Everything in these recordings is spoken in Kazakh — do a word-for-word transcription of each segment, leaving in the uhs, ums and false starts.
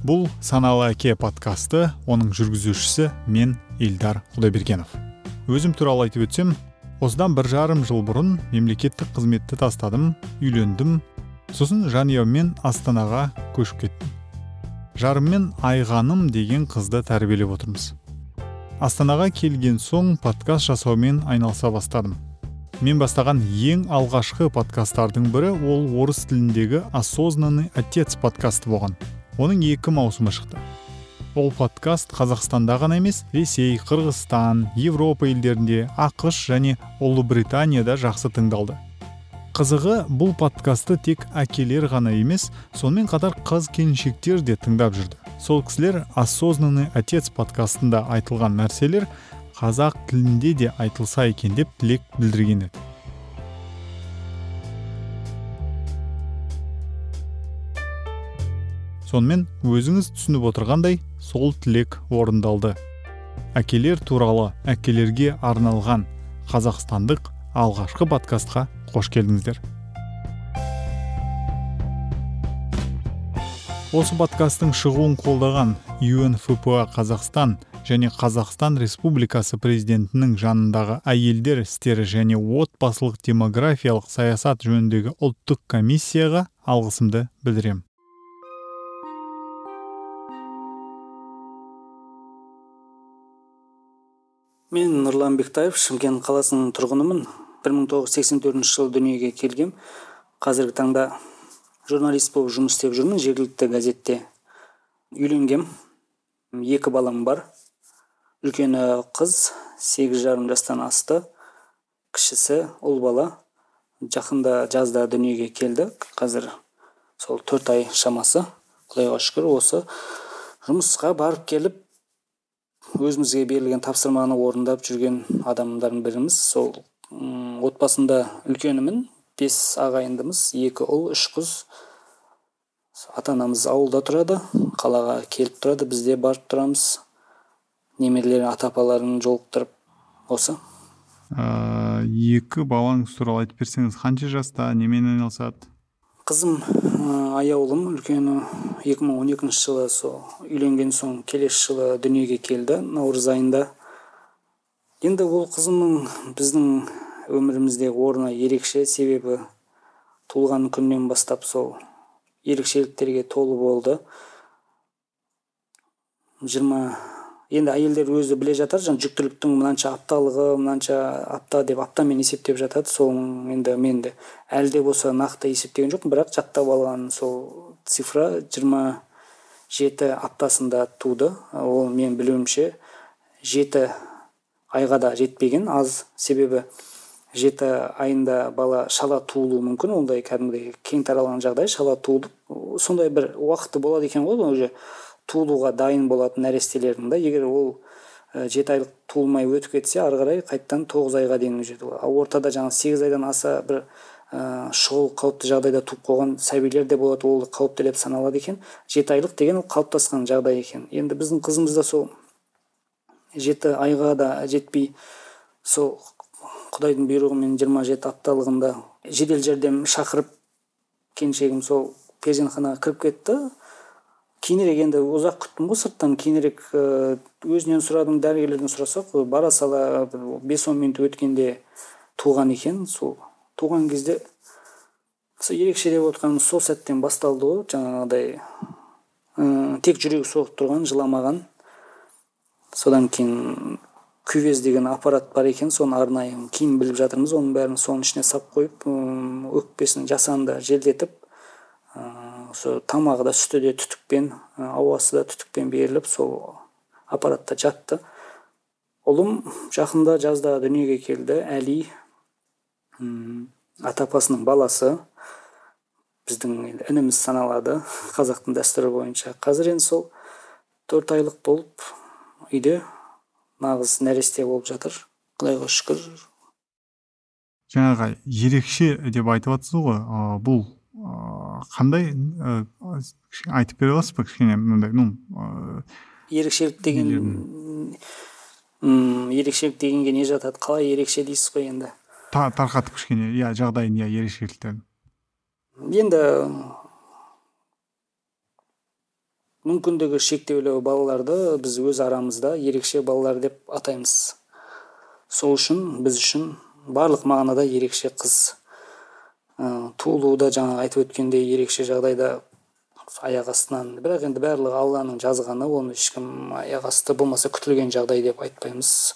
Бұл «Саналы әке» подкасты, оның жүргізушісі мен Ильдар Құдайбергенов. Өзім туралы айтып өтсем, осыдан бір жарым жыл бұрын мемлекеттік қызметті тастадым, үйлендім, сосын жанұяммен Астанаға көшіп кеттім. Жарыммен Айғаным деген қызды тәрбиелеп отырмыз. Астанаға келген соң подкаст жасаумен айналыса бастадым. Мен бастаған ең алғашқы подкасттардың бірі ол орыс тіліндегі «Осознанный отец» подкасты болған. Оның екі маусымы шықты. Ол подкаст Қазақстанда ғана емес, Ресей, Қырғызстан, Европа елдерінде, ақш және Ұлыбританияда жақсы тыңдалды. Қызығы, бұл подкасты тек әкелер ғана емес, сонымен қатар қыз-келіншектер де тыңдап жүрді. Сол кісілер «Осознанный отец» подкастында айтылған нәрселер қазақ тілінде де айтылса екен деп тілек білдірген еді. Сонымен өзіңіз түсініп отырғандай, сол тілек орындалды. Әкелер туралы, әкелерге арналған қазақстандық алғашқы подкастқа қош келдіңіздер. Осы подкасттың шығуын қолдаған ю эн эф пэ а Қазақстан және Қазақстан Республикасы президентінің жанындағы әйелдер істері және отбасылық демографиялық саясат жөніндегі ұлттық комиссияға алғысымды білдірем. Мен Нұрлан Бектаев, Шымкент қаласының тұрғынымын. бір мың тоғыз жүз сексен төртінші жылы дүниеге келгем. Қазіргі таңда журналист болып жұмыс істеп жүрмін жергілікті газетте. Үйленгем. Екі балам бар. Үлкені қыз, сегіз жарым жастан асты. Кішісі ұл бала. Жақында жазда дүниеге келді. Қазір сол төрт ай шамасы. Құдайға шүкір, осы жұмысқа барып келіп өзімізге берілген тапсырманы орындап жүрген адамдардың біріміз. Сол м, отбасында үлкенімін, бес ағайындымыз, екі ұл, үш қыз. Ата-анамыз ауылда тұрады, қалаға келіп тұрады, бізде барып тұрамыз. Немерелер ата-апаларын жолықтырып, осы. Ә, екі балаңыз туралы айтып берсеңіз, қанша жаста, немен айналысады? Қызым ы, аяулым, үлкені екі мың он екінші жылы сол үйленген соң келесі жылы дүниеге келді, наурыз айында. Енді ол қызымның біздің өміріміздегі орны ерекше, себебі туылған күннен бастап сол ерекшеліктерге толы болды. жиырма Енді әйелдер өзі біле жатар, жаңа жүктіліктің мынанша апталығы, мынанша апта деп аптамен есептеп жатады. Соның енді мен де әлі де болса нақты есептеген жоқпын, бірақ жаттап алған сол цифра жиырма жеті аптасында туды. Ол мен білуімше жеті айға да жетпеген аз, себебі жеті айында бала шала туылуы мүмкін, ондай кәдімгідей кең таралған жағдай, шала туылып, сондай бір уақыты болады екен ғой, уже туылуға дайын болатын нәрестелердің да. Егер ол жеті айлық туылмай өтіп кетсе, ары қарай қайттан тоғыз айға дейін жетеді. Ал ортада жаңа сегіз айдан аса бір ә, шұғыл қауіпті жағдайда туып қойған сәбилер де болады, ол қауіпті деп саналады екен. жеті айлық деген ол қалыптасқан жағдай екен. Енді біздің қызымыз да сол жеті айға да жетпей, сол Құдайдың бұйрығымен жиырма жеті апталығында жедел жәрдем шақырып, келіншегім сол перзентханаға кіріп кетті. Кейінірек, енді ұзақ күттім ғой сырттан, кейінірек өзінен сұрадым, дәрігерлерден сұрасақ, бара сала бес-он минут өткенде туған екен. Сол туған кезде сол ерекше деп отқанымыз сол сәттен басталды ғой, жаңағыдай ә, тек жүрегі соғып тұрған, жыламаған. Содан кейін кювез деген аппарат бар екен, соны арнайы кейін біліп жатырмыз, оның бәрін соның ішіне сап қойып, өкпесін жасанды желдетіп, сол тамағы да сүті де түтікпен, ауасы да түтікпен беріліп, сол аппаратта жатты. Ұлым жақында жазда дүниеге келді, Әли, ата-апасының баласы, біздің ініміз саналады, қазақтың дәстүрі бойынша. Қазір енді сол төрт айлық болып, үйде нағыз нәресте болып жатыр, Құдайға шүкір. Жаңағы ерекше деп айтып жатсыз ғой, а, бұл а, қандай а, айтып бере аласыз ба кішкене мынандай, ну, а, ерекшелік деген м ерекшелік дегенге не жатады? Қалай ерекше дейсіз ғой енді? Та, тарқатып кішкене, иә, жағдайын, иә, ерекшеліктерін. Енді мүмкіндігі шектеулі балаларды біз өз арамызда ерекше балалар деп атаймыз. Сол үшін біз үшін барлық мағынада ерекше қыз. Туылуда жаңа айтып өткендей ерекше жағдайда аяқ астынан, бірақ енді барлығы Алланың жазғаны, оны ешкім аяқ асты болмаса күтілген жағдай деп айтпаймыз.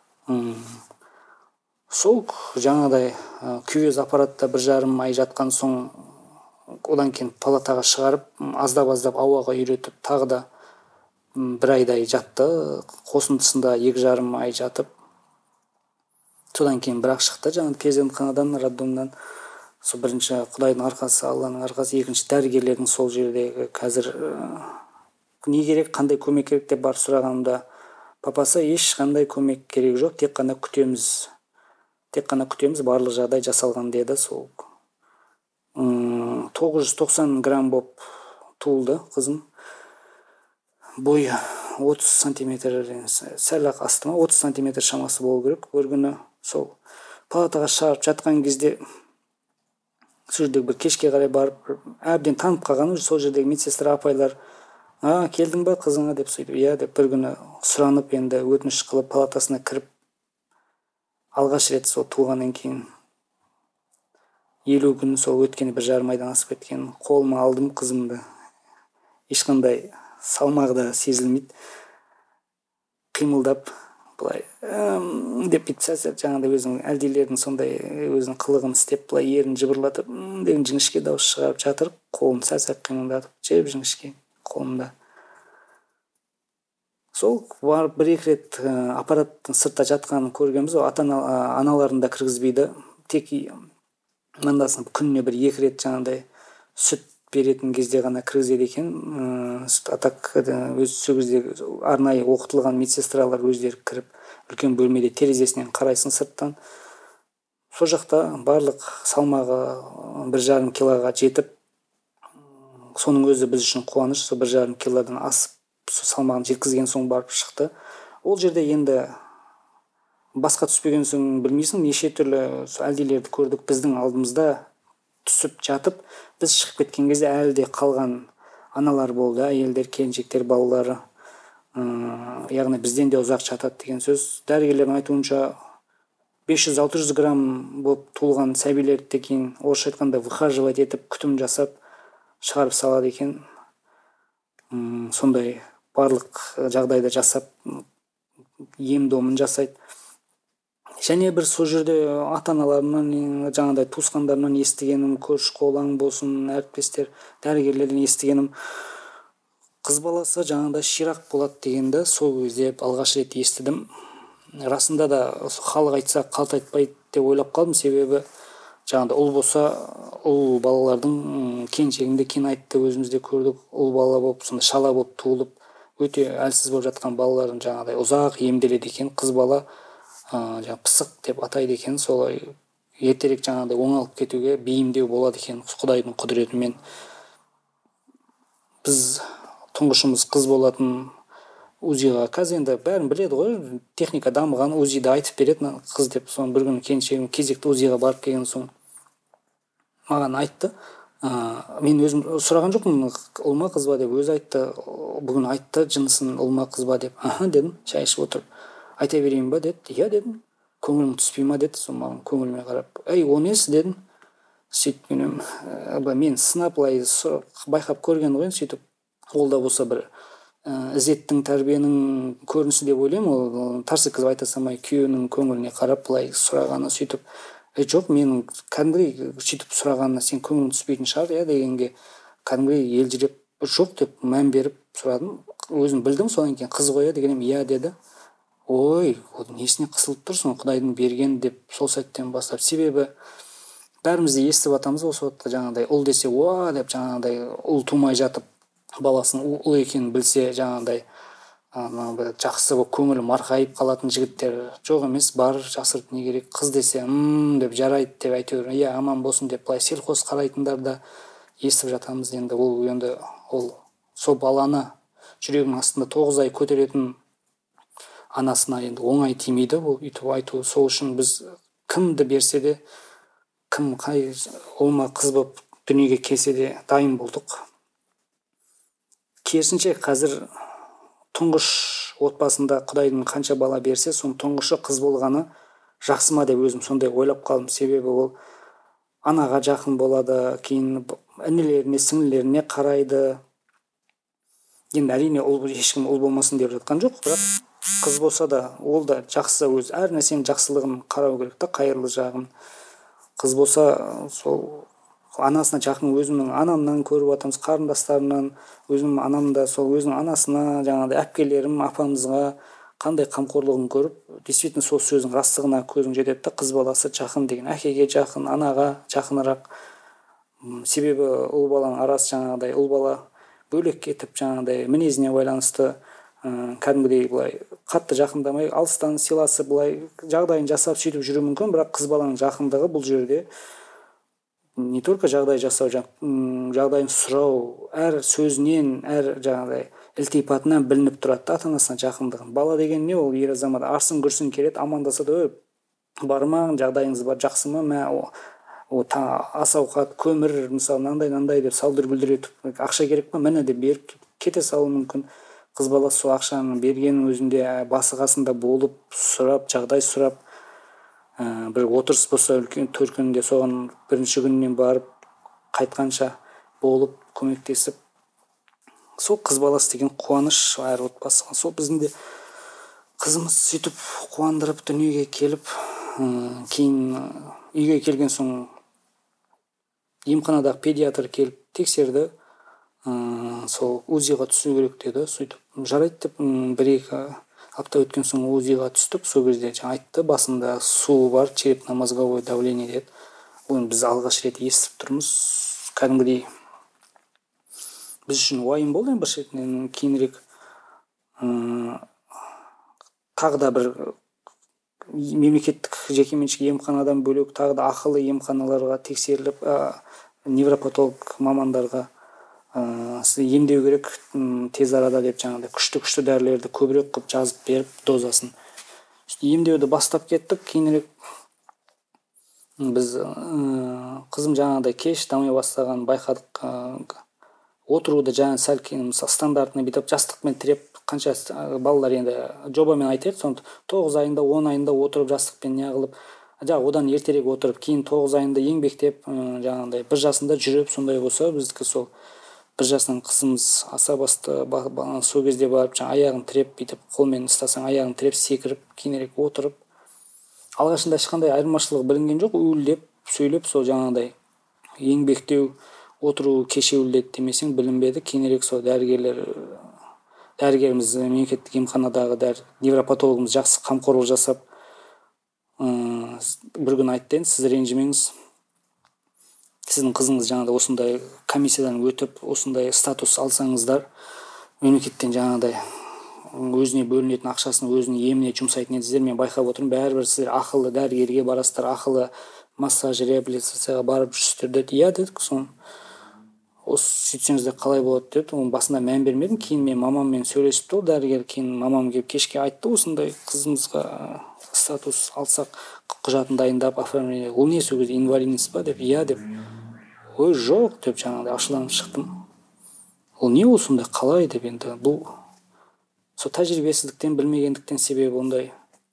Сол жаңадай күйез аппаратта бір жарым ай жатқан соң, одан кейін палатаға шығарып, аздап-аздап ауаға үйретіп, тағы да бір айдай жатты. Қосындысында екі жарым ай жатып, содан кейін бірақ шықты жаңа перзентханадан, роддомнан. Сол бірінші Құдайдың арқасы, Алланың арқасы, екінші дәрігерлердің сол жердегі қазір не керек, қандай көмек керек деп бар сұрағанымда, папасы ешқандай көмек керек жоқ, тек қана күтеміз. Тек қана күтеміз, барлық жағдай жасалған деді. Сол тоғыз жүз тоқсан грамм боп туылды қызым. Бойы отыз сантиметр, сәл-ақ асты ма, отыз сантиметр шамасы болу керек. Бір күні сол палатаға шығарып жатқан кезде сол жердегі бір кешке қарай барып, әбден танып қалғаным, сол жердегі медсестра апайлар, а келдің ба қызыңа деп сөйтіп, иә деп бір күні сұранып, енді өтініш қылып палатасына кіріп, алғаш рет сол туғаннан кейін елу күн сол өткені бір жарым айдан асып кеткен, қолыма алдым қызымды. Ешқандай салмағы да сезілмейді. Қимылдап, былай деп бітсәсіп, жаңағыдай өзінің әлдилердің сондай өзінің қылығын істеп, былай ерін жыбырлатып, деген жіңішке дауыс шығарып жатыр, қолын сәл-сәл қимылдатып, жеп жіңішке қолымда. Сол барып бір-екі рет аппараттың сыртта жатқанын көргенбіз. Аналарын да кіргізбейді. Тек мындасын күніне бір екі рет жаңағыдай сүт беретін кезде ғана кіргізеді екен. Атак өз сол кездегі арнайы оқытылған медсестралар өздері кіріп, үлкен бөлмеде терезесінен қарайсын сырттан. Сол жақта барлық салмағы бір жарым килоға жетіп, соның өзі біз үшін қуаныш. Сол бір жарым килодан асып, салмағын жеткізген соң барып шықты. Ол жерде енді басқа түспеген соң білмейсің, неше түрлі әлдилерді көрдік. Біздің алдымызда түсіп жатып, біз шығып кеткен кезде әлі де қалған аналар болды, әйелдер, келіншектер, балалары. Яғни бізден де ұзақ жатады деген сөз. Дәрігерлердің айтуынша бес жүз алты жүз грамм болып туылған сәбилерді кейін орысша айтқанда выхаживать етіп, күтім жасап шығарып салады екен. Сондай барлық жағдайды жасап, ем-домын жасайды. Және бір сол жерде ата-аналарымнан, жаңағыдай туысқандарымнан естігенім, көрші-қолаң болсын, әріптестер, дәрігерлерден естігенім, қыз баласы жаңағыдай ширақ болады дегенді сол кезде алғаш рет естідім. Расында да халық айтса қалт айтпайды деп ойлап қалдым, себебі жаңағыдай ұл болса, ұл балалардың келіншегінде кейін айтты, өзімізде көрдік, ұл бала болып, сонда шала болып туылып, өте әлсіз болып жатқан балаларын жаңағыдай ұзақ емделеді екен. Қыз бала жаңа пысық деп атайды екен, солай ертерек жаңағыдай оңалып кетуге бейімдеу болады екен Құдайдың құдіретімен. Біз тұңғышымыз қыз болатын УЗИға, қазір енді бәрін біледі ғой, техника дамыған, УЗИді айтып береді қыз деп. Соны бір күні келіншегім кезекті УЗИға барып келген соң маған айтты. Мен өзім сұраған жоқпын, ұл ма қыз ба деп, өзі айтты. Бүгін айтты жынысын, ұл ма қыз ба деп. Аха дедім, шай ішіп отырып. Айта берейін ба деді. Иә дедім. Көңілің түспей ма деді. Сол маған көңіліме қарап, ей о несі дедім. Сөйтіп мен сынап былай байқап көрген ғой, сөйтіп ол да болса бір ізеттің, тәрбиенің көрінісі деп ойлаймын. Ол тарс еткізіп айта салмай күйеуінің көңіліне қарап былай сұрағаны, сөйтіп е жоқ, менің кәдімгідей сөйтіп сұрағанына сен көңілің түспейтін шығар, иә дегенге кәдімгідей елжіреп жоқ деп мән беріп сұрадым. Өзім білдім, содан кейін қыз ғой дегенім иә деді. Ой, несіне қысылып тұрсың, Құдайдың берген деп сол сәттен бастап. Себебі бәріміз де естіп атамыз осы уақытта жаңағыдай ұл десе уа деп, жаңағыдай ұл тумай жатып баласының ұл екенін білсе жаңағыдай жақсы болып көңілі марқайып қалатын жігіттер жоқ емес, бар, жасырып не керек. Қыз десе м деп жарайды деп әйтеуір иә аман болсын деп былай селқос қарайтындар да естіп жатамыз. Енді ол енді ол сол баланы жүрегінің астында тоғыз ай көтеретін анасына енді оңай тимейді бұл үйтіп айту. Сол үшін біз кімді берсе де, кім қай ұл ма қыз болып дүниеге келсе де дайын болдық. керісінше қазір тұңғыш отбасында Құдайдың қанша бала берсе соның тұңғышы қыз болғаны жақсы ма деп өзім сондай ойлап қалдым. Себебі ол анаға жақын болады, кейін інілеріне сіңлілеріне қарайды. Енді әрине ол ешкім ұл болмасын деп жатқан жоқ, бірақ қыз болса да ол да жақсы, өз әр нәрсенің жақсылығын қарау керек та, қайырлы жағын. Қыз болса сол анасына жақын, өзімнің анамнан көріп жатырмыз, қарындастарымнан, өзімнің анам да сол өзінің анасына, жаңағыдай әпкелерім, апамызға қандай қамқорлығын көріп, действительно сол сөздің растығына көзің жетеді да, қыз баласы жақын деген, әкеге жақын, анаға жақынырақ. Себебі ұл баланың арасы жаңағыдай, ұл бала бөлек кетіп жаңағыдай мінезіне байланысты ә, кәдімгідей былай қатты жақындамай, алыстан сыйласы былай жағдайын жасап сөйтіп жүру мүмкін, бірақ қыз баланың жақындығы бұл жерде не только жағдай жасау, жағдайын сұрау, әр сөзінен, әр жаңағыдай ілтипатынан білініп тұрады да ата-анасына жақындығын. Бала деген не ол? Ер азамат арсын күрсін келеді, амандасады, бар ма, жағдайыңыз бар, жақсы ма, мә о ас ауқат, көмір, мысалы мынандай мынандай деп салдыр гүлдір етіп, ақша керек па, міне деп беріп кете салуы мүмкін. Қыз баласы сол ақшаны бергеннің өзінде басы қасында болып, сұрап, жағдай сұрап, ә, бір отырыс болса үлкен төркінінде соған бірінші күннен барып қайтқанша болып көмектесіп, сол қыз баласы деген қуаныш әр отбасыға. Сол біздің де қызымыз сөйтіп қуандырып дүниеге келіп, ә, кейін үйге келген соң емханадағы педиатр келіп тексерді, ә, сол УЗИға түсу керек деді. Сөйтіп жарайды деп бір-екі апта өткен соң УЗИға түстік. Сол кезде жаңа айтты, басында суы бар, черепно-мозговое давление деді. Оны біз алғаш рет естіп тұрмыз. Кәдімгідей біз үшін уайым болды бір шетінен. Кейінірек ә, тағы да бір мемлекеттік жекеменшік емханадан бөлек тағы да ақылы емханаларға тексеріліп, ә, невропатолог мамандарға ә, сізді емдеу керек тез арада деп жаңағыдай күшті-күшті дәрілерді көбірек қылып жазып беріп дозасын. Емдеуді бастап кеттік. Кейінірек біз ә, қызым жаңағыдай кеш дамай бастаған байқадық. Ә, отыруды жаңа сәл кейін стандартный бүйтіп жастықпен тіреп, қанша балалар енді жобамен айтайық, соны тоғыз айында, он айында отырып жастықпен неғылып, жаңа одан ертерек отырып, кейін тоғыз айында еңбектеп, жаңағыдай бір жасында жүріп, сондай болса, біздікі сол бір жасынан қызымыз аса басты, сол кезде барып жаңа аяғын тіреп, бүйтіп қолмен ұстасаң аяғын тіреп, секіріп, кейінірек отырып, алғашында ешқандай айырмашылық білінген жоқ, уілдеп, сөйлеп, сол жаңағыдай еңбектеу, отыру кешеуілдеді демесең білінбеді. Кейінірек сол дәрігерлер дәрігеріміз мемлекеттік емханадағы дәр невропатологымыз жақсы қамқорлық жасап, ә, бір күн айтты, енді сіз ренжімеңіз, сіздің қызыңыз жаңағыдай осындай комиссиядан өтіп, осындай статус алсаңыздар, мемлекеттен жаңағыдай өзіне бөлінетін ақшасын өзінің еміне жұмсайтын едіңіздер, мен байқап отырмын, бәрібір сіздер ақылы дәрігерге барасыздар, ақылы массаж реабилитацияға барып жүрсіздер деді. Иә дедік, соны осы сөйтсеңіздер қалай болады деді. Оның басында мән бермедім. Кейін мен мамаммен сөйлесіп ол дәрігер, кейін мамам келіп кешке айтты, осындай қызымызға статус алсақ құжатын дайындап оформление. Ол не сол кезде инвалидность па деп. Иә деп. Ой жоқ деп жаңағыдай ашуланып шықтым. Ол не ол сондай қалай деп. Енді бұл сол тәжірибесіздіктен, білмегендіктен себебі ондай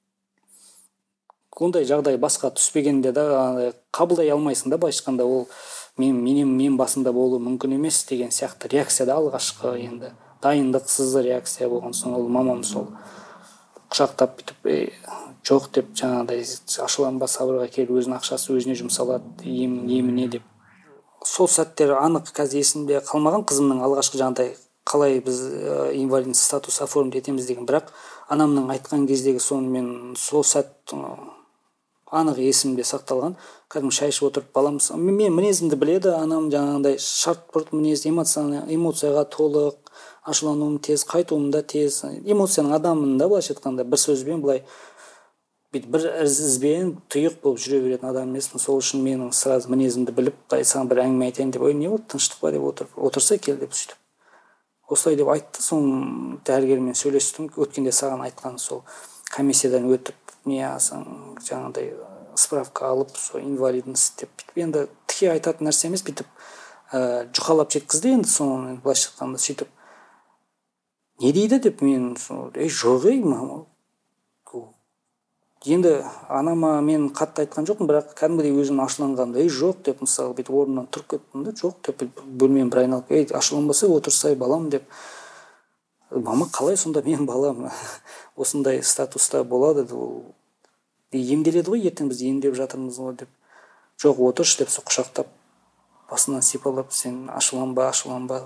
ондай жағдай басқа түспегенде да қабылдай алмайсың да, былайша айтқанда ол мен менен мен басында болуы мүмкін емес деген сияқты реакция да алғашқы енді дайындықсыз реакция болған соң ол мамам сол құшақтап бүйтіп е, жоқ деп жаңағыдай ашуланба, сабырға келіп өзінің ақшасы өзіне жұмсалады, ем еміне деп. Сол сәттер анық қазір есімде қалмаған, қызымның алғашқы жаңағыдай қалай біз ә, инвалидность статус оформить етеміз деген, бірақ анамның айтқан кездегі соны мен сол сәт анық есімде сақталған. Кәдімгі шай ішіп отырып баламыз, мен мінезімді біледі, анам жаңағыдай шарт-бұрт мінез, эмоцияға толық, ашулануым тез, қайтуым да тез, эмоцияның адамын да былайша айтқанда бір сөзбен былай бір ізбен тұйық болып жүре беретін адам емеспін. Сол үшін менің сразу мінезімді біліп, саған бір әңгіме айтайын деп, ой не болды, тыныштық па деп отырып, отырса кел деп сөйтіп. Осылай деп айтты. Соң дәрігермен сөйлестім. Өткенде саған айтқан сол комиссиядан өтіп, не алсаң жаңағыдай справка алып, сол инвалидность деп бүйтіп, енді тіке айтатын нәрсе емес, бүйтіп ә, жұқалап жеткізді енді соны былайша айтқанда. Сөйтіп не дейді деп мен ей жоқ ей мама. Енді анама мен қатты айтқан жоқпын, бірақ кәдімгідей өзім ашуланғанда ей жоқ деп мысалы бүйтіп орнымнан тұрып кеттім да, жоқ деп бөлмені бір айналып, ей ашуланбаса отырсай балам деп. Мама қалай сонда мен балам осындай статуста болады, ол емделеді ғой, ертең біз емдеп жатырмыз ғой деп. Жоқ отыршы деп құшақтап басынан сипалап, сен ашуланба ашуланба.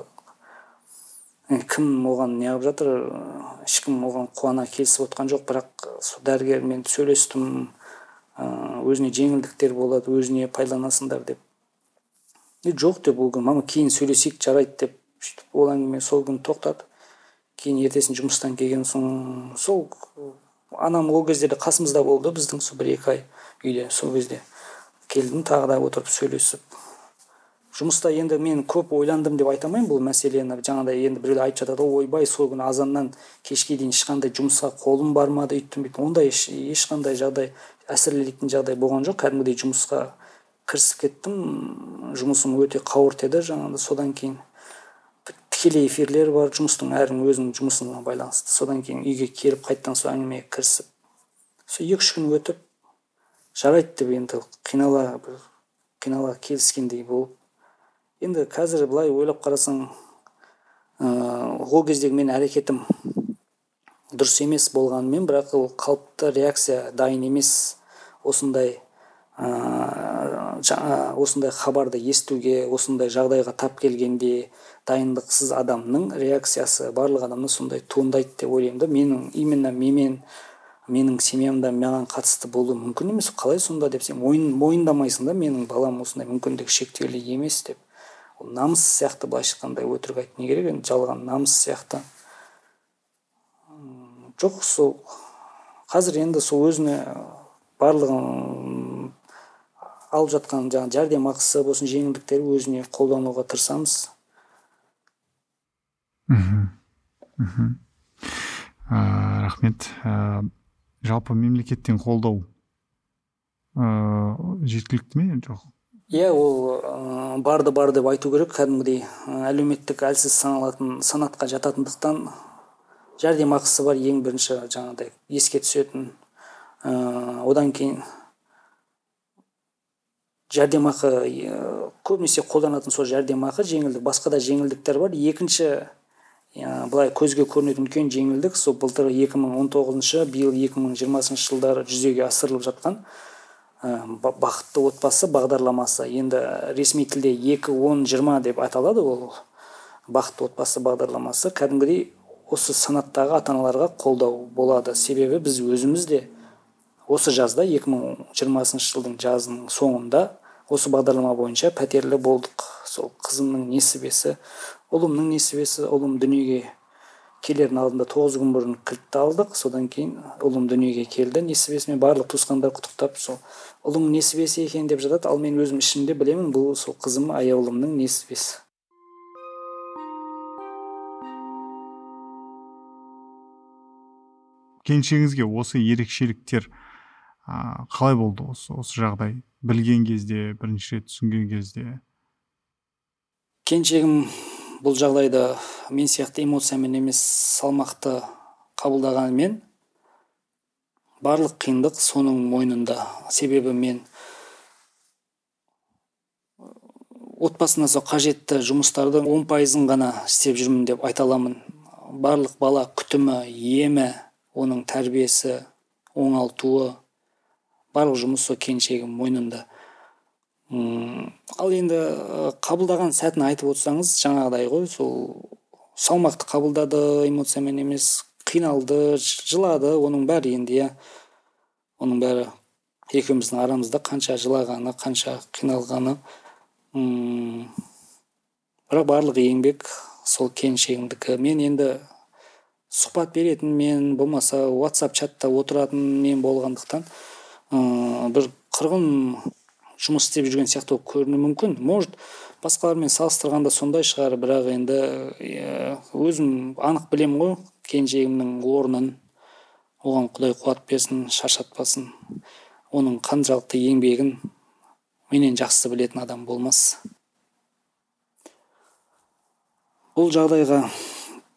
Кім оған не қылып жатыр, ешкім оған қуана келісіп отқан жоқ, бірақ сол дәрігермен сөйлестім, өзіне жеңілдіктер болады, өзіне пайдаланасыңдар деп. И жоқ деп ол күні мама кейін сөйлесейік жарайды деп сөйтіп ол әңгіме сол күні тоқтады. Кейін ертесін жұмыстан келген соң сол анам ол кезде де қасымызда болды, біздің сол бір екі ай үйде. Сол кезде келдім, тағы да отырып сөйлесіп. Жұмыста енді мен көп ойландым деп айта алмаймын бұл мәселені. Жаңағыдай енді біреулер айтып жатады, ойбай сол күні азаннан кешке дейін ешқандай жұмысқа қолым бармады, үйттім бүйттім. Ондай ешқандай жағдай, әсірелейтін жағдай болған жоқ. Кәдімгідей жұмысқа кірісіп кеттім. Жұмысым өте қауырт еді жаңағыдай. Содан кейін тікелей эфирлер бар, жұмыстың әрін өзінің жұмысына байланысты. Содан кейін үйге келіп қайттан сол әңгімеге кірісіп. Сол екі-үш күн өтіп, жарайды деп енді қинала бір қинала келіскендей болып. Енді қазір былай ойлап қарасаң, ол кездегі мен әрекетім дұрыс емес болғанымен, бірақ ол қалыпты реакция, дайын емес осындай осындай хабарды естуге, осындай жағдайға тап келгенде дайындықсыз адамның реакциясы барлық адамда сондай туындайды деп ойлаймын да. Менің именно менен менің семьямда маған қатысты болуы мүмкін емес. Қалай сонда деп сен мойындамайсың да, менің балам осындай мүмкіндігі шектеулі емес деп. Ол намыс сияқты, былайша айтқанда өтірік айтып не керек, енді жалған намыс сияқты. Жоқ, сол қазір енді сол өзіне барлығын алып жатқан жаңағы жәрдемақысы болсын, жеңілдіктері өзіне қолдануға тырысамыз. Мхм. Мхм. Рахмет. Жалпы мемлекеттен қолдау жеткілікті ме, жоқ? Иә, ол барды бар деп айту керек. Кәдімгідей әлеуметтік әлсіз саналатын санатқа жататындықтан жәрдемақысы бар ең бірінші жаңағыдай еске түсетін. Одан кейін жәрдемақы көбінесе қолданатын сол жәрдемақы, жеңілдік, басқа да жеңілдіктер бар. Екінші былай көзге көрінетін үлкен жеңілдік сол былтыр екі мың он тоғызыншы, биыл екі мың жиырмасыншы жылдары жүзеге асырылып жатқан бақытты отбасы бағдарламасы. Енді ресми тілде екі он жиырма деп аталады ол бақытты отбасы бағдарламасы. Кәдімгідей осы санаттағы ата-аналарға қолдау болады. Себебі біз өзіміз де осы жазда екі мың жиырмасыншы жылдың жазының соңында осы бағдарлама бойынша пәтерлі болдық. Сол қызымның несібесі, ұлымның несібесі, ұлым дүниеге келердің алдында тоғыз күн бұрын кілтті алдық. Содан кейін ұлым дүниеге келді, несібесімен барлық туысқандар құттықтап, сол ұлым несібесі екен деп жатады. Ал мен өзім ішімде білемін, бұл сол қызым, аяулымның несібесі. Келіншегіңізге осы ерекшеліктер қалай болды, осы осы жағдай білген кезде, бірінші рет түсінген кезде? Келіншегім бұл жағдайды мен сияқты эмоциямен емес, салмақты қабылдағанымен барлық қиындық соның мойнында. Себебі мен отбасына сол қажетті жұмыстарды он пайызын ғана істеп жүрмін деп айта аламын. Барлық бала күтімі, емі, оның тәрбиесі, оңалтуы, барлық жұмыс сол келіншегім мойнында. Ал енді қабылдаған сәтін айтып отырсаңыз, жаңағыдай ғой, сол салмақты қабылдады, эмоциямен емес, қиналды, жылады, оның бәрі енді, иә. Оның бәрі екеуміздің арамызда қанша жылағаны, қанша қиналғаны. Бірақ барлық еңбек сол келіншегімдікі. Мен енді сұхбат беретін мен, болмаса WhatsApp чатта отыратын мен болғандықтан бір қырғын жұмыс істеп жүрген сияқты көріну мүмкін. Может, басқалармен салыстырғанда сондай шығар, бірақ енді өзім анық білем ғой келіншегімнің орнын. Оған Құдай қуат берсін, шаршатпасын. Оның қаншалықты еңбегін менен жақсы білетін адам болмас. Бұл жағдайға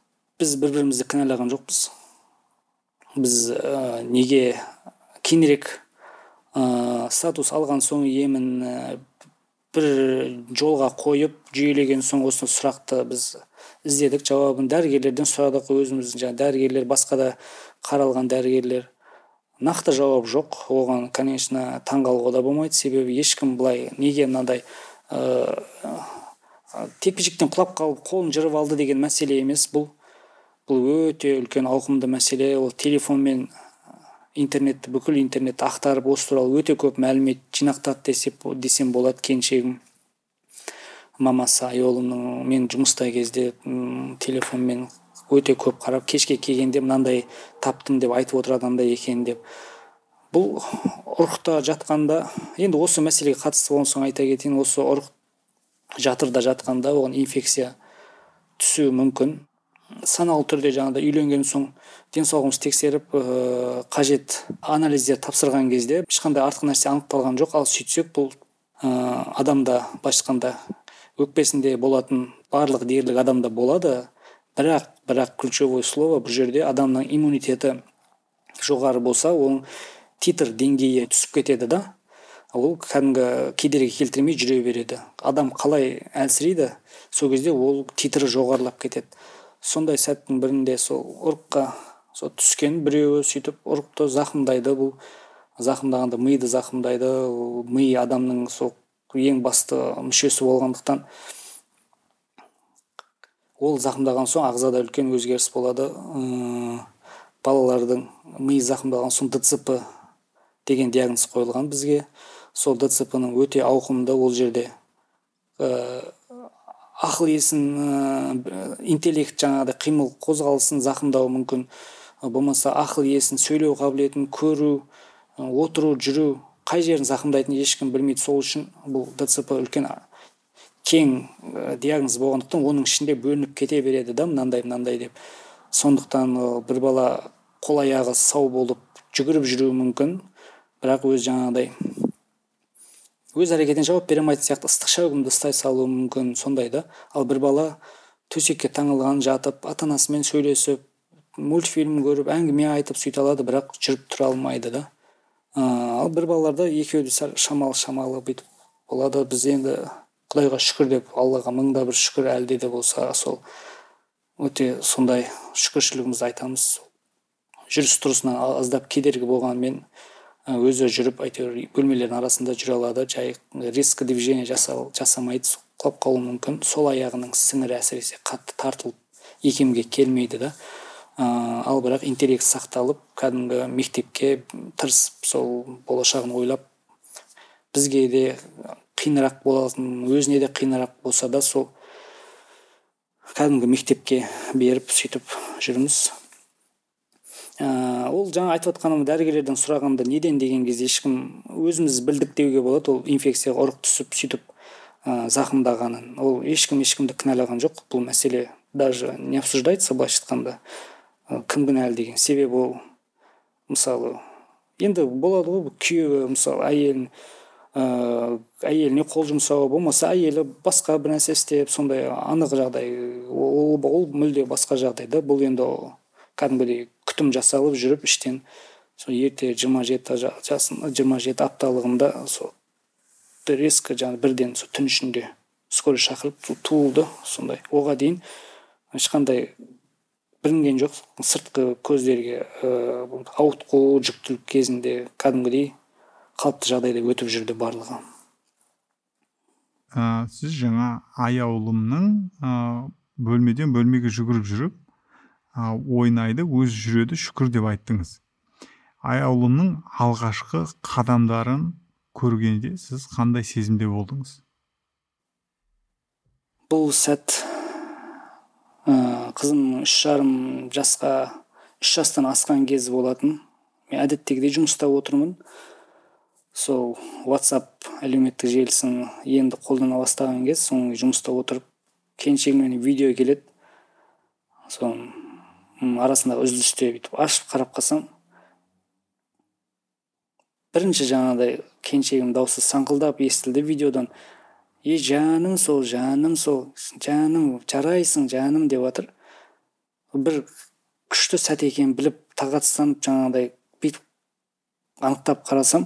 біз бір бірімізді кінәлаған жоқпыз. Біз ә, неге кейінірек ә, статус алған соң емін ә, бір жолға қойып жүйелеген соң осы сұрақты біз іздедік, жауабын дәрігерлерден сұрадық. Өзіміз жаңа дәрігерлер, басқа да қаралған дәрігерлер, нақты жауап жоқ. Оған, конечно, таңғалуға да болмайды, себебі ешкім былай неге мынандай ә, тепе-теңдіктен құлап қалып қолын жырып алды деген мәселе емес. Бұл бұл өте үлкен ауқымды мәселе. Ол телефонмен интернетті, бүкіл интернетті ақтарып, осы туралы өте көп мәлімет жинақтады десеп десем болады. Келіншегім мамасы айолымның мен жұмыста кезде м, телефонмен өте көп қарап, кешке келгенде мынандай таптым деп айтып отыратындай екен деп. Бұл ұрықта жатқанда, енді осы мәселеге қатысты болған соң айта кетейін, осы ұрық жатырда жатқанда оған инфекция түсуі мүмкін. Саналы түрде жаңағыда үйленген соң денсаулығымыз тексеріп, ә, қажет анализдер тапсырған кезде ешқандай артық нәрсе анықталған жоқ. Ал сөйтсек, бұл ә, адамда, былайша айтқанда, өкпесінде болатын барлық дерлік адамда болады. Бірақ, бірақ ключевой слово бұл жерде адамның иммунитеті жоғары болса, оның титр деңгейі түсіп кетеді да. Ол кәдімгі кедергі келтірмей жүре береді. Адам қалай әлсірейді, сол кезде ол титрі жоғарылап кетеді. Сондай сәттің бірінде сол ұрыққа сол түскен біреуі сөйтіп ұрықты зақымдайды. Бұл зақымдағанда миды зақымдайды. Ми адамның сол ең басты мүшесі болғандықтан ол зақымдаған соң ағзада үлкен өзгеріс болады. Балалардың ми зақымдалған соң д ц п деген диагноз қойылған бізге. Сол д ц п-ның өте ауқымды, ол жерде ә, ақыл есін, ә, интеллект, жаңағыдай қимыл қозғалысын зақымдауы мүмкін. Болмаса ақыл есін, сөйлеу қабілетін, көру, отыру, жүру, қай жерін зақымдайтынын ешкім білмейді. Сол үшін бұл д ц п үлкен кең ә, диагноз болғандықтан оның ішінде бөлініп кете береді да, мынандай мынандай деп. Сондықтан ә, бір бала қол аяғы сау болып жүгіріп жүруі мүмкін, бірақ өз жаңағыдай өз әрекетіне жауап бере алмайтын сияқты ыстық шәугімді ұстай салуы мүмкін, сондай да. Ал бір бала төсекке таңылған жатып, ата-анасымен сөйлесіп, мультфильм көріп, әңгіме айтып сөйте алады, бірақ жүріп тұра алмайды да. Ал бір балаларда екеуі де шамалы шамалы бүйтіп болады. Біз енді Құдайға шүкір деп, Аллаға мыңда бір шүкір, әлде де болса сол өте сондай шүкіршілігімізді айтамыз. Жүріс тұрысынан аздап кедергі болғанмен өзі жүріп, әйтеуір бөлмелердің арасында жүре алады. Жай резко движение жасамайды, құлап қалуы мүмкін. Сол аяғының сіңірі әсіресе қатты тартылып екемге келмейді да. Ал бірақ интеллект сақталып, кәдімгі мектепке тырысып, сол болашағын ойлап, бізге де қиынырақ болатын, өзіне де қиынырақ болса да, сол кәдімгі мектепке беріп сөйтіп жүрміз. Ә, ол жаңа айтып отқаным, дәрігерлерден сұрағанда неден деген кезде ешкім өзіміз білдік деуге болады. Ол инфекцияға ұрық түсіп сөйтіп ә, зақымдағанын. Ол ешкім ешкімді кінәлаған жоқ. Бұл мәселе даже не обсуждается, былайша айтқанда. Кім кінәлі деген. Себебі ол мысалы енді болады ғой, күйеуі мысалы әйелін ә, әйеліне қол жұмсауы, болмаса әйелі басқа бір нәрсе істеп, сондай анық жағдай. Ол, ол мүлде басқа жағдай да. Бұл енді кәдімгідей күтім жасалып жүріп іштен сол ерте жиырма жеті жасында, жиырма жеті апталығында сол резко жаңа бірден сол түн ішінде скорый шақырып туылды. Сондай оға дейін ешқандай білінген жоқ. Сыртқы көздерге ә, ауытқу, жүктілік кезінде кәдімгідей қалыпты жағдайда өтіп жүрді барлығы. Ә, сіз жаңа аяулымның ә, бөлмеден бөлмеге жүгіріп жүріп ә, ойнайды, өз жүреді, шүкір деп айттыңыз. Аяулымның алғашқы қадамдарын көргенде сіз қандай сезімде болдыңыз? Бұл сәт ә, қызым үш жарым жасқа, үш жастан асқан кез болатын. Мен әдеттегідей жұмыста отырмын. Сол WhatsApp әлеуметтік желісін енді қолдана бастаған кез, соның жұмыста отырып, келіншегімнен видео келеді. Соның арасындағы үзілісте бүйтіп ашып қарап қалсам, бірінші жаңағыдай келіншегім дауысы саңқылдап естілді видеодан. Е, жаным сол, жаным сол, жаным, жарайсың, жаным деп жатыр. бір күшті сәт екенін біліп тағатсызданып жаңағыдай бүйтіп анықтап қарасам,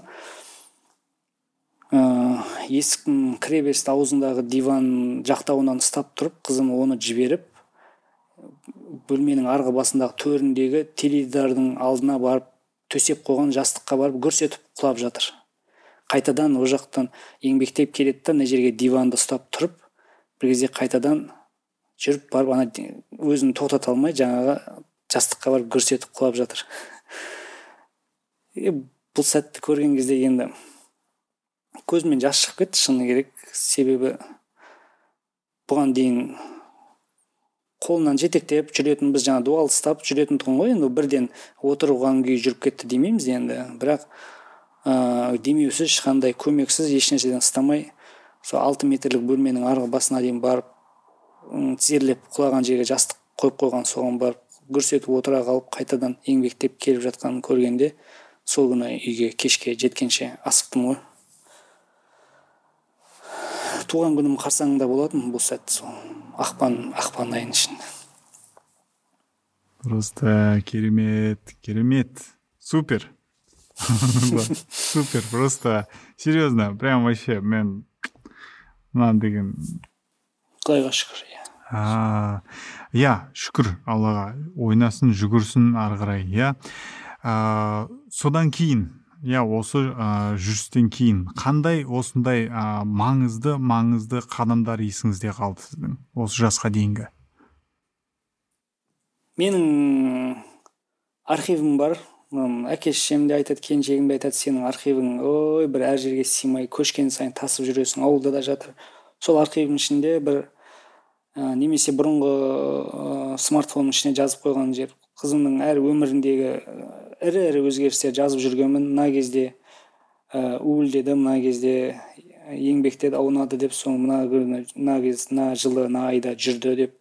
ә, есіктің кіреберіс аузындағы диван жақтауынан ұстап тұрып, қызым оны жіберіп, бөлменің арғы басындағы төріндегі теледидардың алдына барып төсеп қойған жастыққа барып гүрс етіп құлап жатыр. Қайтадан о жақтан еңбектеп келеді да, мына жерге диванды ұстап тұрып, бір кезде қайтадан жүріп барып ана өзін тоқтата алмай жаңағы жастыққа барып гүрс етіп құлап жатыр. E, бұл сәтті көрген кезде енді көзімнен жас шығып кетті, шыны керек. Себебі бұған дейін қолынан жетектеп жүретін, біз жаңа дуал ұстап жүретін тұғын ғой, енді бірден отырған күйі жүріп кетті демейміз енді, бірақ ә, демеусіз, ешқандай көмексіз, ешнәрседен ұстамай, сол алты метрлік бөлменің арғы басына дейін барып, тізерлеп құлаған жерге жастық қойып қойған, соған барып гүрс етіп отыра қалып, қайтадан еңбектеп келіп жатқанын көргенде, сол күні үйге кешке жеткенше асықтым ғой. Туған күнім қарсаңында болатын бұл сәт, сол ақпан ақпан айының ішінде. Просто керемет, керемет, супер. Супер, просто серьезно, прям вообще мен мынаны деген Құдайға шүкір. А, я, шүкір Аллаға, ойнасын, жүгірсін ары қарай, я. А, содан кейін, я осы а, жүрістен кейін қандай осындай а, маңызды маңызды қадамдар есіңізде қалды сіздің осы жасқа дейінгі? Менің архивім бар. Әке-шешем де айтады, келіншегім де айтады, сенің архивің ой бір әр жерге сыймай, көшкен сайын тасып жүресің, ауылда да жатыр. Сол архивдің ішінде бір ә, немесе бұрынғы ә, смартфонның ішіне жазып қойған жер, қызымның әр өміріндегі ірі-ірі өзгерістер жазып жүргенмін. Мына кезде ә, уілдеді, мына кезде еңбектеді, аунады деп, соң мына күні, мына кез, мына жылы, мына айда жүрді деп.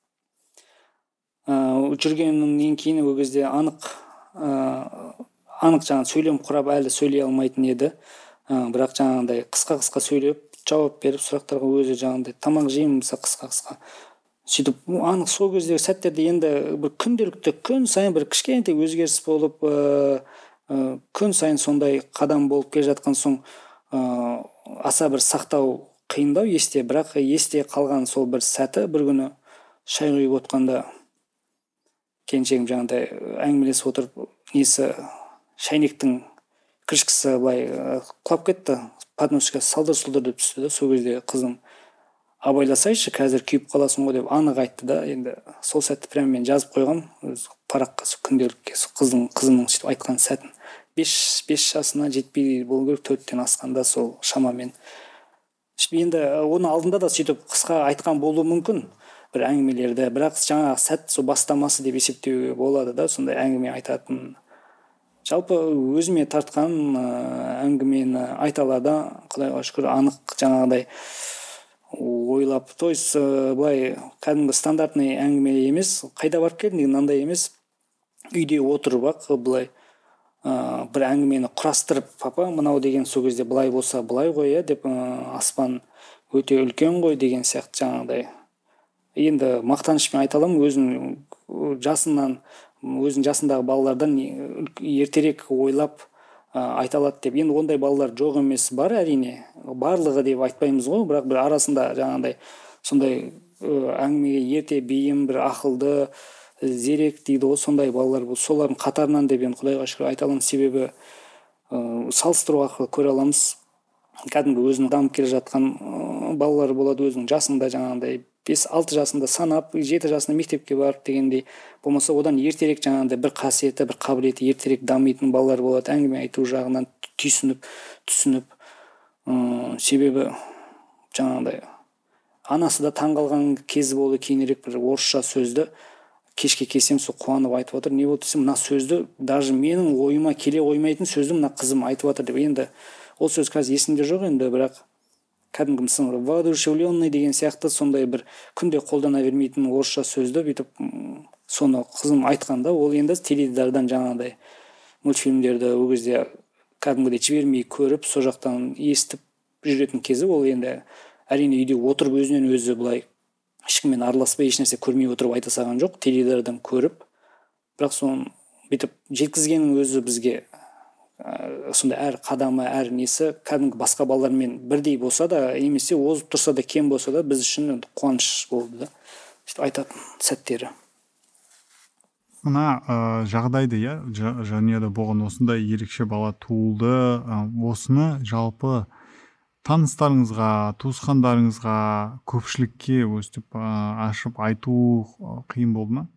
Ә, жүргеннен кейін ол кезде анық ә, анық жаңа сөйлем құрап әлі сөйлей алмайтын еді. Ә, бірақ жаңағындай қысқа-қысқа сөйлеп, жауап беріп, сұрақтарға өзі жаңағындай тамақ жеймін болса қысқа-қысқа. Сөйтіп, анық сол кездегі сәттерде енді бір күнделікті күн сайын бір кішкентай өзгеріс болып, ә, ә, күн сайын сондай қадам болып келе жатқан соң, ә, аса бір сақтау қиындау есте, бірақ есте қалған сол бір сәті, бір күні шай құйып отқанда келіншегім жаңағыдай әңгімелесіп отырып, несі шайнектің крышкасы былай құлап кетті, подносқа салдыр-сұлдыр деп түсті да. Сол кезде қызым абайласайшы, қазір күйіп қаласың ғой деп анық айтты да. Енді сол сәтті прям мен жазып қойғам өз параққа, күнделікке қыздың қызымның сөйтіп айтқан сәтін. бес бес жасына жетпей болу керек, төрттен асқанда сол шамамен. Енді оны алдында да сөйтіп қысқа айтқан болуы мүмкін бір әңгімелерді, бірақ жаңа сәт сол бастамасы деп есептеуге болады да, сондай әңгіме айтатын. Жалпы өзіме тартқан ә, әңгімені айта алады, Құдайға шүкір, анық жаңағыдай ойлап, то есть ә, былай кәдімгі стандартный әңгіме емес, қайда барып келдің деген мынандай емес, үйде отырып ақ былай ә, бір әңгімені құрастырып, папа мынау деген сол кезде былай болса былай ғой деп, ә, аспан өте үлкен ғой деген сияқты жаңағыдай. Енді мақтанышпен айта аламын, өзім жасынан, өзің жасындағы балалардан ертерек ойлап ә, айта алады деп. Енді ондай балалар жоқ емес, бар әрине, барлығы деп айтпаймыз ғой, бірақ бір арасында жаңағыдай сондай ә, әңгімеге ерте бейім, бір ақылды, зерек дейді ғой, сондай балалар бұл. Солардың қатарынан деп енді Құдайға шүкір айта аламын, себебі ә, салыстыру арқылы көре аламыз. Кәдімгі өзінің дамып келе жатқан ә, балалар болады, өзінің жасында жаңағыдай бес алты жасында санап, жеті жасында мектепке барып дегендей, болмаса одан ертерек жаңағыдай бір қасиеті, бір қабілеті ертерек дамитын балалар болады, әңгіме айту жағынан түйсініп, түсініп. Ә, себебі жаңағыдай анасы да таңғалған кезі болды, кейінірек бір орысша сөзді кешке келсем сол қуанып айтып отыр. Не болды десем, мына сөзді даже менің ойыма келе қоймайтын сөзді мына қызым айтып отыр деп. Енді ол сөз қазір есімде жоқ енді, бірақ кәдімгі мысалы воодушевленный деген сияқты сондай бір күнде қолдана бермейтін орысша сөзді бүйтіп соны қызым айтқанда, ол енді теледидардан жаңағыдай мультфильмдерді ол кезде кәдімгідей жібермей көріп, сол жақтан естіп жүретін кезі. Ол енді әрине үйде отырып өзінен өзі былай ешкіммен араласпай еш нәрсе көрмей отырып айта салған жоқ, теледидардан көріп. Бірақ соны бүйтіп жеткізгеннің өзі бізге ә, сондай әр қадамы, әр несі кәдімгі басқа балалармен бірдей болса да, немесе озып тұрса да, кем болса да, біз үшін қуаныш болды да. Сөйтіп айтатын сәттері. Мына ә, жағдайды, иә, жанұяда болған осындай ерекше бала туылды, ә, осыны жалпы таныстарыңызға, туысқандарыңызға, көпшілікке өстіп ашып айту қиын болды ма?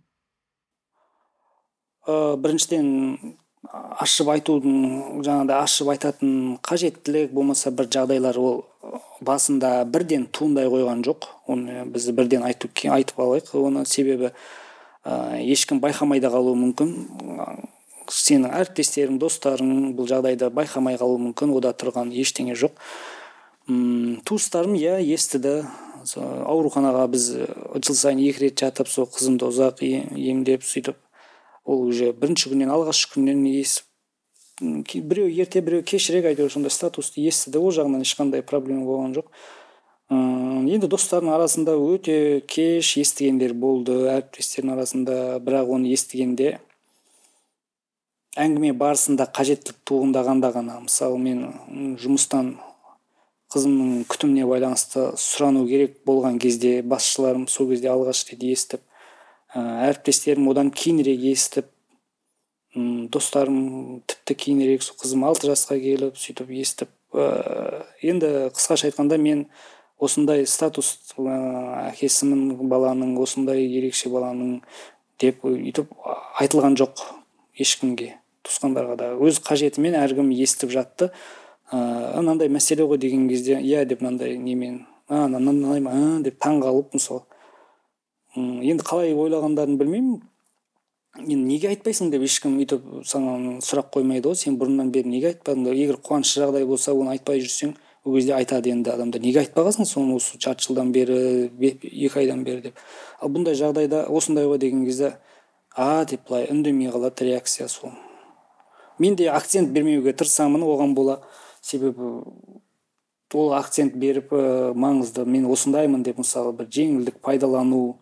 Ә, біріншіден ашып айтудың, жаңағыдай ашып айтатын қажеттілік болмаса бір жағдайлар ол басында бірден туындай қойған жоқ. Оны біз бірден айту, айтып алайық. Оны себебі ә, ешкім байқамай да қалуы мүмкін. Сенің әріптестерің, достарың бұл жағдайда байқамай қалуы мүмкін. Ода тұрған ештеңе жоқ. М, туыстарым иә естіді. Ауруханаға біз жыл сайын екі рет жатып, сол қызымды ұзақ емдеп сөйтіп, ол уже бірінші күннен, алғашқы күннен естіп, біреу ерте, біреу кешірек, әйтеуір сондай статусты естіді. Ол жағынан ешқандай проблема болған жоқ. Енді достардың арасында өте кеш естігендер болды, әріптестердің арасында, бірақ оны естігенде әңгіме барысында қажеттілік туындағанда ғана, мысалы мен жұмыстан қызымның күтіміне байланысты сұрану керек болған кезде, басшыларым сол кезде алғаш рет естіп, әріптестерім одан кейінірек естіп, достарым тіпті кейінірек, сол қызым алты жасқа келіп сөйтіп естіп, енді қысқаша айтқанда мен осындай статус әкесімін баланың, осындай ерекше баланың деп өйтіп айтылған жоқ ешкімге, туысқандарға да. Өз қажетімен әркім естіп жатты. Анандай мәселе ғой деген кезде, иә деп мынандай немен, мынандай ма деп таң қалып, мысалы. Енді қалай ойлағандарын білмеймін. Енді неге айтпайсың деп ешкім өйтіп саған сұрақ қоймайды ғой, сен бұрыннан бері неге айтпадың деп. Егер қуанышты жағдай болса, оны айтпай жүрсең, ол кезде айтады енді адамдар, неге айтпағансың соны осы жарты жылдан бері, екі айдан бері деп. Ал бұндай жағдайда осындай ғой деген кезде, а деп былай үндемей қалады, реакция сол. Мен де акцент бермеуге тырысамын оған бола, себебі ол акцент беріп маңызды, мен осындаймын деп, мысалы бір жеңілдік пайдалану,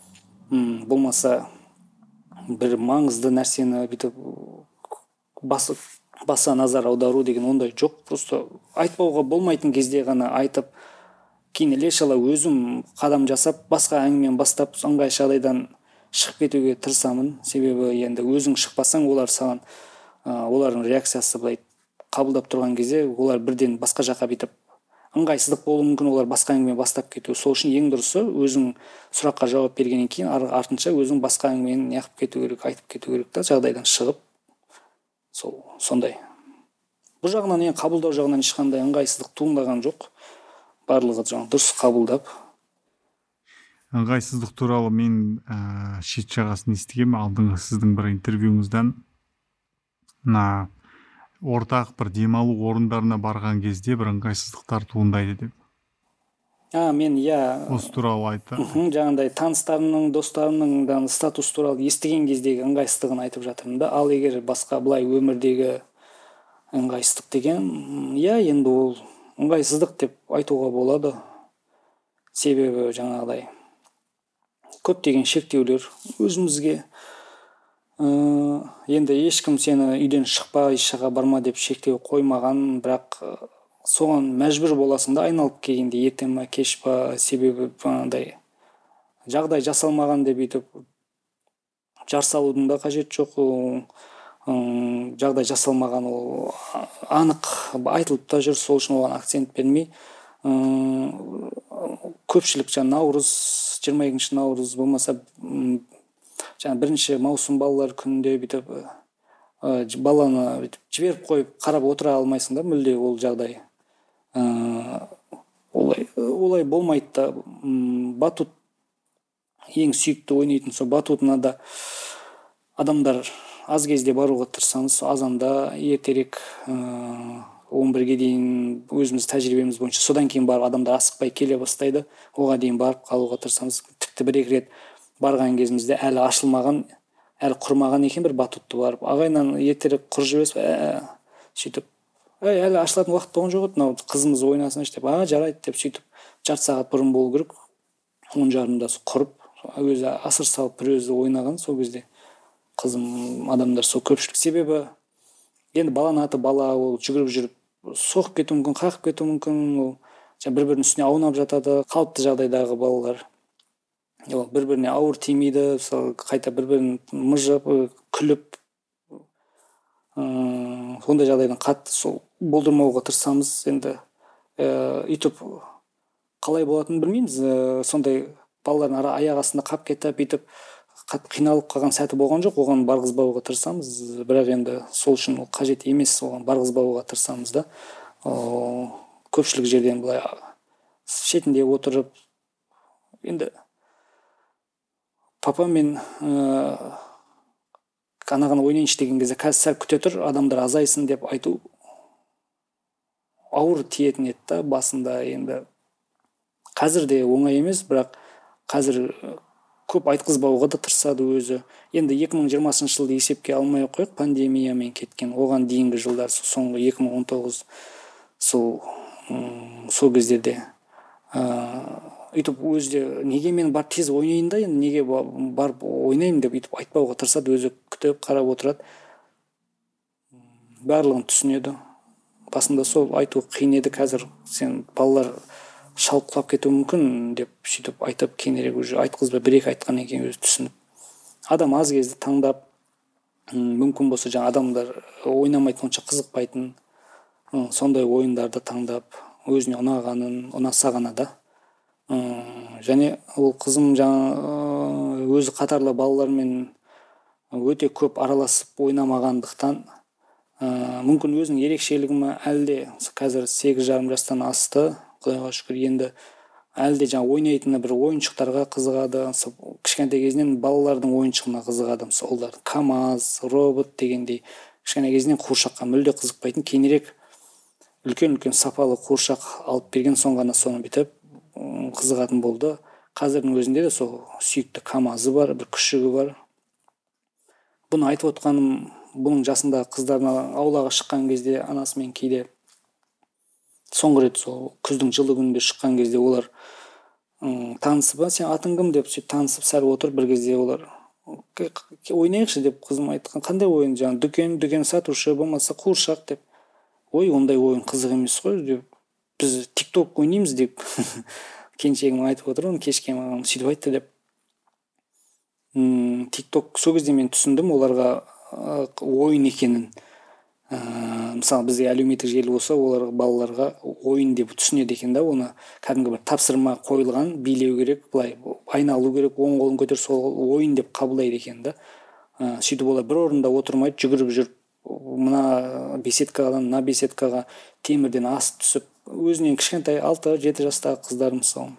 болмаса бір маңызды нәрсені бүйтіп басы, баса назар аудару деген ондай жоқ. Просто айтпауға болмайтын кезде ғана айтып, кейін іле-шала өзім қадам жасап, басқа әңгімені бастап, ыңғай жағдайдан шығып кетуге тырысамын. Себебі енді өзің шықпасаң, олар саған, олардың реакциясы былай қабылдап тұрған кезде, олар бірден басқа жаққа бүйтіп ыңғайсыздық болуы мүмкін, олар басқа әңгіме бастап кету. Сол үшін ең дұрысы өзің сұраққа жауап бергеннен кейін артынша өзің басқа әңгімені неғып кету керек, айтып кету керек та, жағдайдан шығып. Сол сондай. Бұл жағынан ең қабылдау жағынан ешқандай ыңғайсыздық туындаған жоқ. Барлығы жаңа дұрыс қабылдап. Ыңғайсыздық туралы мен ә, шет жағасын естігем, алдыңғы сіздің бір интервьюңыздан. На ортақ бір демалу орындарына барған кезде бір ыңғайсыздықтар туындайды деп. А, мен иә. Осы туралы айтты. Жаңағыдай таныстарымның, достарымның статус туралы естіген кездегі ыңғайсыздығын айтып жатырмын да. Ал егер басқа былай өмірдегі ыңғайсыздық деген, иә, енді ол ыңғайсыздық деп айтуға болады. Себебі жаңағыдай көптеген шектеулер өзімізге, енді ешкім сені үйден шықпа, ешқайда барма деп шектеу қоймаған, бірақ соған мәжбүр боласың да, айналып келгенде ерте ма кеш па, себебі андай жағдай жасалмаған деп өйтіп жар салудың да қажет жоқ. Жағдай жасалмаған ол анық айтылып та жүр, сол үшін оған акцент бермей, көпшілік жаңа наурыз, жиырма екінші наурыз болмаса жаңа бірінші маусым балалар күнінде бүйтіп баланы бүйтіп жіберіп қойып қарап отыра алмайсың да, мүлде ол жағдай. Олай олай болмайды да. Батут ең сүйікті ойнайтын сол батутына да адамдар аз кезде баруға тырысамыз, азанда ертерек он бірге дейін өзіміз тәжірибеміз бойынша, содан кейін барып адамдар асықпай келе бастайды, оған дейін барып қалуға тырысамыз. Тіпті бір екі рет барған кезімізде әлі ашылмаған, әлі құрмаған екен бір батутты барып, ағайынан ертерек құрып жібересіз, сөйтіп, әлі ашылатын уақыт болған жоқ еді, мынау қызымыз ойнасын деп, а жарайды деп сөйтіп жарты сағат бұрын болу керек. он жарымда құрып өзі асыр салып бір өзі ойнаған сол кезде қызым адамдар сол көпшілік. Себебі енді баланың аты бала, ол жүгіріп жүріп соғып кетуі мүмкін, қақып кетуі мүмкін, ол бір бірінің үстіне аунап жатады. Қалыпты жағдайдағы балалар ол бір біріне ауыр тимейді, мысалы қайта бір бірін мыжып күліп сондай жағдайдан қатты сол болдырмауға тырысамыз. Енді үйтіп қалай болатынын білмейміз. Сондай балалардың ара аяқ астында қап кетіп үйтіп қатты қиналып қалған сәті болған жоқ. Оған барғызбауға тырысамыз, бірақ енді сол үшін ол қажет емес, оған барғызбауға тырысамыз да. Көпшілік жерден былай шетінде отырып енді папа мен анаған ойнайыншы деген кезде қазір сәл күте тұр, адамдар азайсын деп айту ауыр тиетін еді да басында. Енді қазір де оңай емес, бірақ қазір көп айтқызбауға да тырысады өзі. Енді екі мың жиырмасыншы жылды есепке алмай қойық, пандемиямен кеткен, оған дейінгі жылдар, соңғы екі мың он тоғыз сол сол кездерде үйтіп өзі неге мен барып тез ойнайын да, енді неге барып ойнаймын деп үйтіп айтпауға тырысады, өзі күтіп қарап отырады. Барлығын түсінеді. Басында сол айту қиын еді, қазір сен балалар шалып құлап кетуі мүмкін деп сөйтіп айтып кейінірек уже айтқызбай бір-екі айтқаннан кейін өзі түсініп. Адам аз кезде таңдап, мүмкін болса жаңа адамдар ойнамайтын, онша қызықпайтын сондай ойындарды таңдап, өзіне ұнағанын, ұнаса ғана да. Және ол қызым жаңа өзі қатарлы балалармен өте көп араласып ойнамағандықтан, мүмкін өзінің ерекшелігі ме, әлде қазір сегіз жарым жастан асты, Құдайға шүкір, енді әлде жаңа ойнайтыны бір ойыншықтарға қызығады. Кішкентай кезінен балалардың ойыншығына қызығады. Олар КамАЗ, робот дегендей. Кішкентай кезінен қуыршаққа мүлде қызықпайтын, кейінірек үлкен-үлкен сапалы қуыршақ алып берген соң ғана соны бүйтіп қызығатын болды. Қазірдің өзінде де сол сүйікті КамАЗы бар, бір күшігі бар. Бұны айтып отқаным, бұның жасындағы қыздарына аулаға шыққан кезде анасымен кейде соңғы рет сол күздің жылы күнінде шыққан кезде олар танысып, сен атың кім деп сөйтіп танысып сәл отырып, бір кезде олар ойнайықшы деп қызым айтқан. Қандай ойын? Жаңа дүкен, дүкен сатушы, болмаса қуыршақ деп. Ой, ондай ойын қызық емес қой деп. Біз тикток ойнаймыз деп келіншегім айтып отыр, оны кешке маған сөйтіп айтты деп. Тикток сол кезде мен түсіндім оларға ойын екенін. Мысалы бізде әлеуметтік желі болса, олар балаларға ойын деп түсінеді екен да, оны кәдімгі бір тапсырма қойылған, билеу керек, былай айналу керек, оң қолын көтер, сол ойын деп қабылдайды екен да. Сөйтіп олар бір орында отырмайды, жүгіріп жүріп, мына беседкадан мына беседкаға темірден асып түсіп, өзінен кішкентай алты-жеті жастағы қыздар мысалы.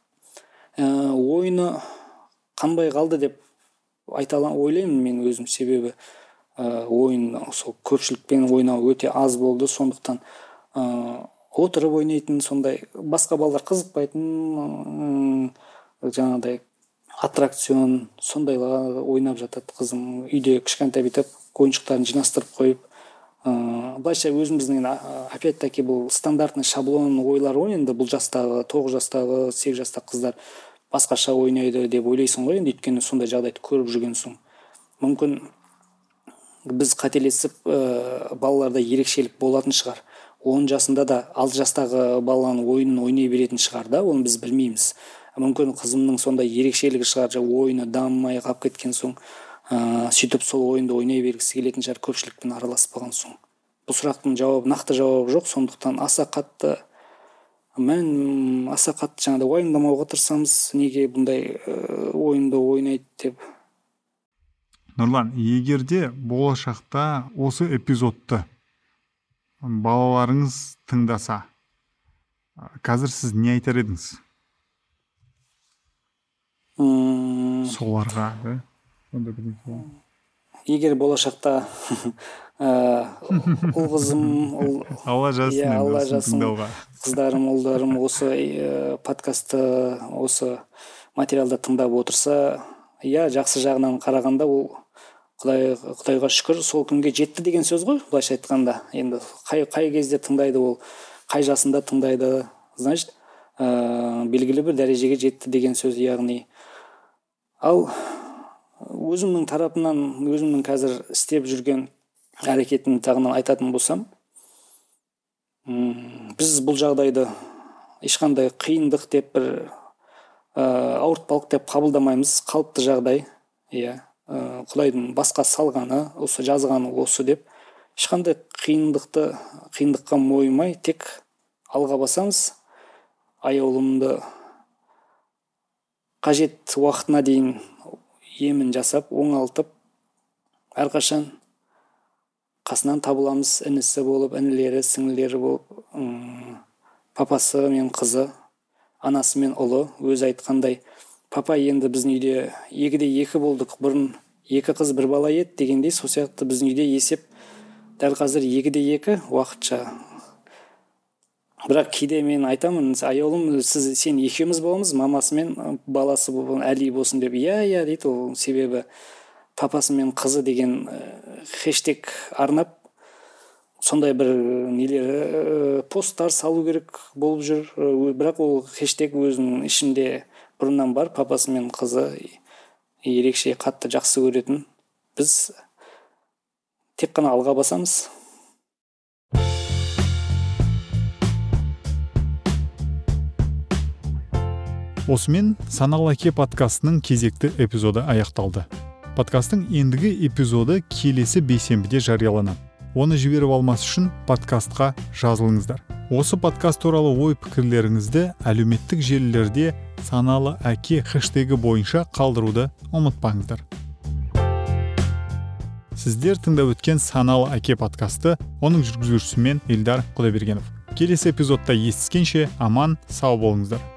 Ойыны қанбай қалды деп айта ойлаймын мен өзім, себебі ойын сол көпшілікпен ойнау өте аз болды, сондықтан отырып ойнайтын, сондай басқа балалар қызықпайтын жаңағыдай аттракцион сондайлар ойнап жатады. Қызым үйде кішкентай бүйтіп ойыншықтарын жинастырып қойып, былайша өзіміздің опять-таки бұл стандартный шаблон ойлар ғой, енді бұл жастағы, тоғыз жастағы, сегіз жастағы қыздар басқаша ойнайды деп ойлайсың ғой, енді өйткені сондай жағдайды көріп жүрген соң. Мүмкін біз қателесіп, балаларда ерекшелік болатын шығар. он жасында да алты жастағы баланың ойынын ойнай беретін шығар да, оны біз білмейміз. Мүмкін қызымның сондай ерекшелігі шығар, ойыны дамымай қалып кеткен соң, сөйтіп сол ойынды ойнай бергісі келетін шығар, көпшілікпен араласпаған соң. Бұл сұрақтың жауабы, нақты жауабы жоқ, сондықтан аса қатты мен аса қатты жаңағыдай уайымдамауға тырысамыз, неге бұндай ойынды ойнайды деп. Нұрлан, егерде болашақта осы эпизодты балаларыңыз тыңдаса, қазір сіз не айтар едіңіз? Соларға, да? Егер болашақта ұл қызым, Алла жазсын тыңдауға. Қыздарым, ұлдарым осы подкастты, осы материалды тыңдап отырса, иә, жақсы жағынан қарағанда ол Құдай, Құдайға шүкір сол күнге жетті деген сөз ғой, былайша айтқанда. Енді қай, қай кезде тыңдайды ол, қай жасында тыңдайды, значит, ә, белгілі бір дәрежеге жетті деген сөз. Яғни ал өзімнің тарапымнан өзімнің қазір істеп жүрген әрекетім жағынан айтатын болсам, біз бұл жағдайды ешқандай қиындық деп бір ә, ауыртпалық деп қабылдамаймыз. Қалыпты жағдай, иә, ә, Құдайдың басқа салғаны, осы жазғаны осы деп ешқандай қиындықты қиындыққа мойымай тек алға басамыз. Аяулымды қажет уақытына дейін емін жасап, оңалтып, әрқашан қасынан табыламыз. Інісі болып, інілері, сіңлілері болып, ұм, папасы мен қызы, анасы мен ұлы. Өзі айтқандай, папа енді біздің үйде екіде екі болдық, бұрын екі қыз бір бала еді дегендей, сол сияқты біздің үйде есеп дәл қазір екіде екі уақытша. Бірақ кейде мен айтамын, аяулым, сіз сен екеуміз боламыз, мамасы мен баласы болсын, Әли болсын деп. Иә, иә дейді ол, себебі папасы мен қызы деген хэштег арнап сондай бір нелер посттар салу керек болып жүр. Бірақ ол хэштег өзінің ішінде бұрыннан бар. Папасы мен қызы ерекше қатты жақсы көретін. Біз тек қана алға басамыз. Осымен Саналы әке подкастының кезекті эпизоды аяқталды. Подкасттың ендігі эпизоды келесі бейсенбіде жарияланады. Оны жіберіп алмас үшін подкастқа жазылыңыздар. Осы подкаст туралы ой пікірлеріңізді әлеуметтік желілерде Саналы әке хэштегі бойынша қалдыруды ұмытпаңыздар. Сіздер тыңдап өткен Саналы әке подкасты, оның жүргізушісі мен Ильдар Құдайбергенов. Келесі эпизодта естіскенше аман, сау болыңыздар.